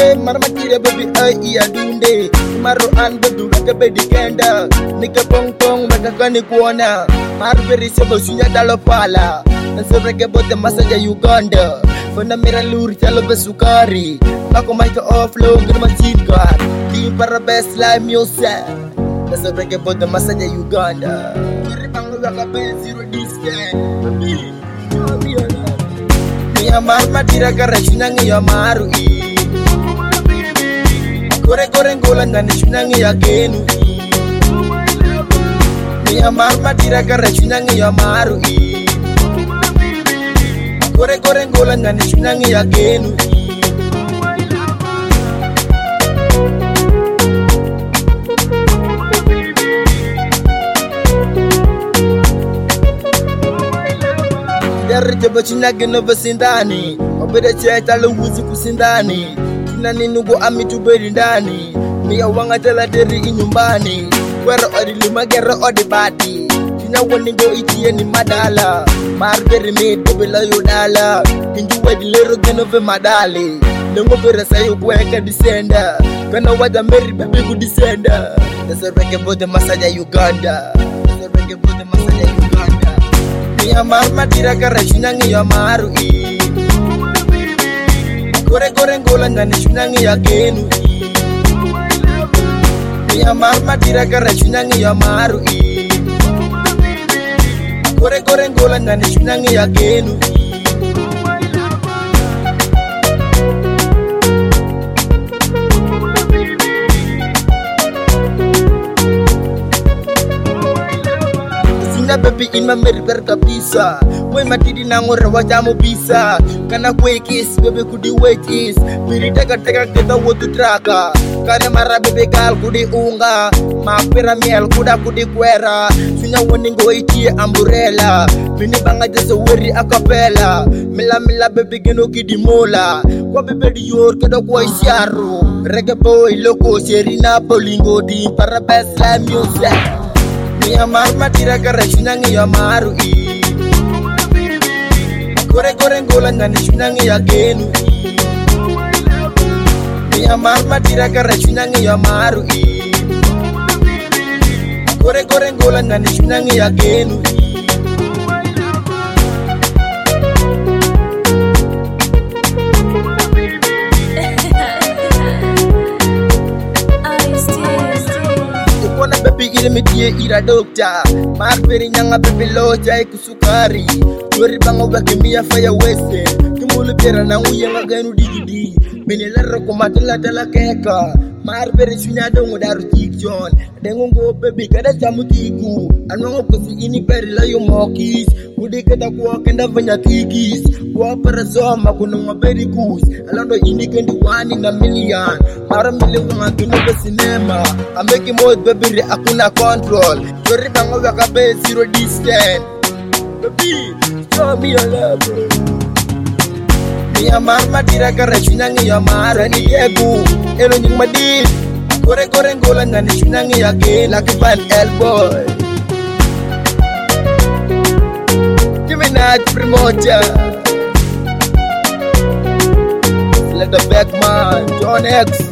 marmatire baby ay iya dunde maro an bedu ka bedi kenda nika pong pong magakani kuona marberi sebo sunya dalo pala nasobreke bote masaja Uganda fona mira luri chalo besukari ako maika offload gana machine gun di para best live music nasobreke bote masaja Uganda kiribang ka be zero distance Mia marmatira kara shunangi ya maru Kore kore ngola ngani shunangi ya genu Mia marmatira kara shunangi ya maru Kore kore ngola ngani shunangi ya genu Jabo chinage no basindani Obede cheta luwuzi kusindani Kina ninugo amitu beri ndani Mia wanga tela deri inyumbani Kwero odi lumagero odi bati Kina waningo itie ni madala Marberi mid bubila yudala Kinju wedi lero genove madali Nengo bere sayo kweka disenda Kana wada meri baby ku disenda Nasa reke bote masaja Uganda Nasa reke bote masaja Uganda Mia marmatira kara shunangi ya maru Kore kore ngola ngani shunangi ya genu Mia marmatira kara shunangi ya maru Kore kore ngola ngani shunangi ya genu Baby in my mirror kabisa Boy matidi na ngora wajamu bisa Kana kwe kiss baby kudi wait is Biri teka kita wotu traka Kare mara baby gal kudi unga Mapira miel kuda kudi kwera Sunya waningo itie umbrella Mini banga jeso weri akapela Mila baby geno kidi mola Kwa baby di yor kedo kwa isiaro Reggae boy loko serina bolingo di para best live music Mia marmatira kara shunangi ya maru Kore kore ngola ngani shunangi ya genu Mia marmatira kara shunangi ya maru Kore kore ngola ngani shunangi ya genu Ile metie ira dokta Marberi nyanga bebe loja ikusukari Yori banga wakimia faya wese Kimulu pera na uyenga genu digidi Menelero kumatela tala keka Marberi sunyado ngudaru tikjon Dengungo baby kada jamu tiku Anongo kusi ini peri layo mokis Kudi keda kuwa kenda vanya tikis Kuwa para zoma kununga beri kus Alando ini kendi wani na million Mara mili wanga kinuga cinema Ameki mod baby akuna control Yori banga waka be zero distance Baby, show me your love Mia marmatira kara shunangi ya mara ni egu Elo nying madid Kore kore ngola ngani shunangi ya ge Lucky Van L-Boy Jiminaj Primoja Let the back man John X